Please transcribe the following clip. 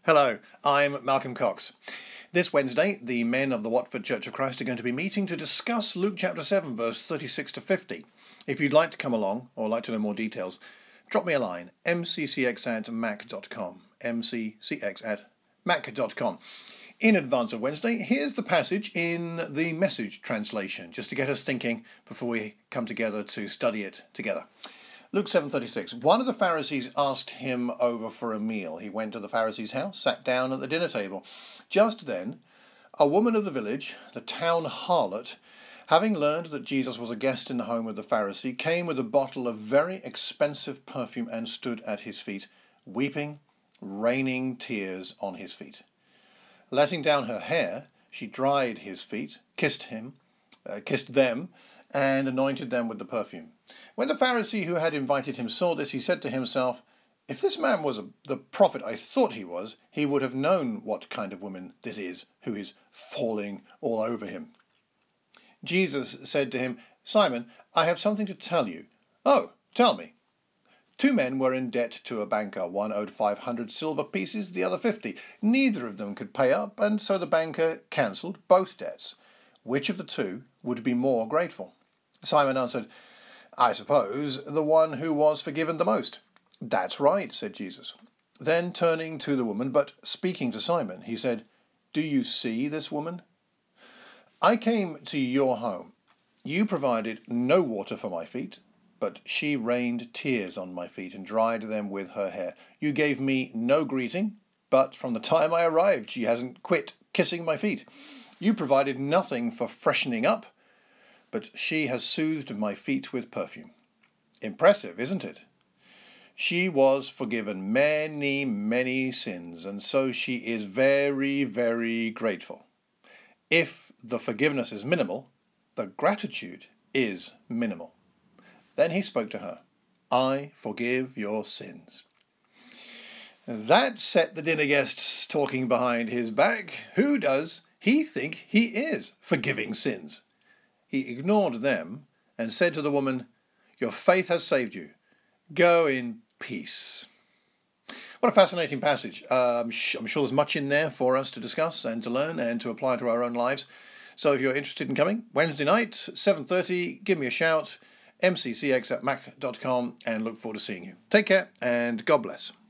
Hello, I'm Malcolm Cox. This Wednesday, the men of the Watford Church of Christ are going to be meeting to discuss Luke chapter 7, verse 36 to 50. If you'd like to come along or like to know more details, drop me a line, mccx@mac.com, mccx@mac.com. In advance of Wednesday, here's the passage in the Message translation, just to get us thinking before we come together to study it together. Luke 7:36. One of the Pharisees asked him over for a meal. He went to the Pharisee's house, sat down at the dinner table. Just then, a woman of the village, the town harlot, having learned that Jesus was a guest in the home of the Pharisee, came with a bottle of very expensive perfume and stood at his feet, weeping, raining tears on his feet. Letting down her hair, she dried his feet, kissed them, and anointed them with the perfume. When the Pharisee who had invited him saw this, he said to himself, "If this man was the prophet I thought he was, he would have known what kind of woman this is who is falling all over him." Jesus said to him, "Simon, I have something to tell you." "Oh, tell me." Two men were in debt to a banker. One owed 500 silver pieces, the other 50. Neither of them could pay up, and so the banker cancelled both debts. Which of the two would be more grateful? Simon answered, "I suppose the one who was forgiven the most." "That's right," said Jesus. Then turning to the woman, but speaking to Simon, he said, "Do you see this woman? I came to your home. You provided no water for my feet, but she rained tears on my feet and dried them with her hair. You gave me no greeting, but from the time I arrived she hasn't quit kissing my feet. You provided nothing for freshening up, but she has soothed my feet with perfume." Impressive, isn't it? She was forgiven many, many sins, and so she is very, very grateful. If the forgiveness is minimal, the gratitude is minimal. Then he spoke to her, "I forgive your sins." That set the dinner guests talking behind his back. Who does he think he is, forgiving sins? He ignored them and said to the woman, "Your faith has saved you. Go in peace." What a fascinating passage. I'm sure there's much in there for us to discuss and to learn and to apply to our own lives. So if you're interested in coming, Wednesday night, 7:30, give me a shout, mccx@mac.com, and look forward to seeing you. Take care and God bless.